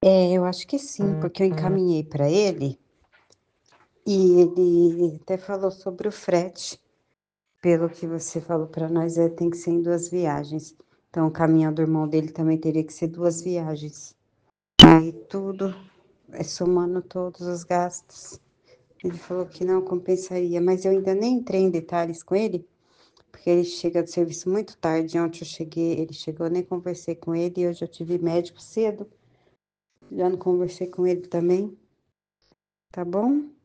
Eu acho que sim, porque eu encaminhei para ele e ele até falou sobre o frete. Pelo que você falou para nós, tem que ser em 2 viagens. Então o caminhão do irmão dele também teria que ser 2 viagens. Aí tudo, somando todos os gastos, ele falou que não compensaria, mas eu ainda nem entrei em detalhes com ele, porque ele chega do serviço muito tarde. Ontem eu cheguei, ele chegou, eu nem conversei com ele, e hoje eu tive médico cedo, já não conversei com ele também, tá bom?